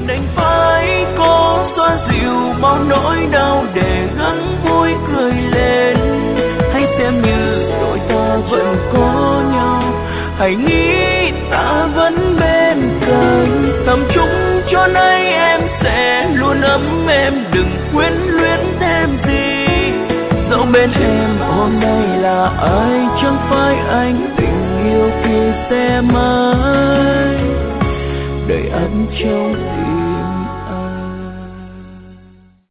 đành phải cố xoa dịu bao nỗi đau để gắng vui cười lên. Hãy xem như đôi ta vẫn có nhau, hãy nghĩ ta vẫn bên cạnh. Thầm chúc cho nay em sẽ luôn ấm êm, đừng quyến luyến thêm gì. Dẫu bên em hôm nay là ai, chẳng phải anh, tình yêu thì sẽ mãi đời ấm trong tim.